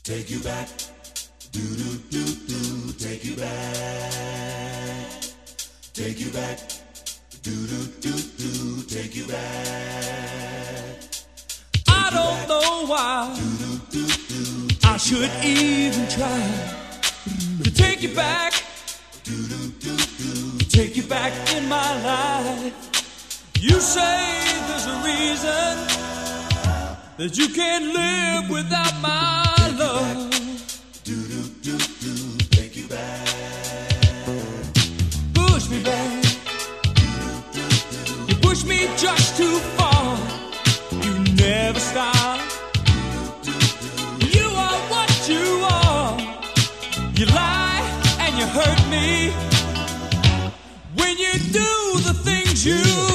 Take you back, do do do do. Take you back, take you back, do do do do. Take you back. I don't know why I should even try to take you back, take you back in my life. You say there's a reason that you can't live without my love. Take you back. Push me back. You push me just too far. You never stop. You are what you are. You lie and you hurt me when you do the things you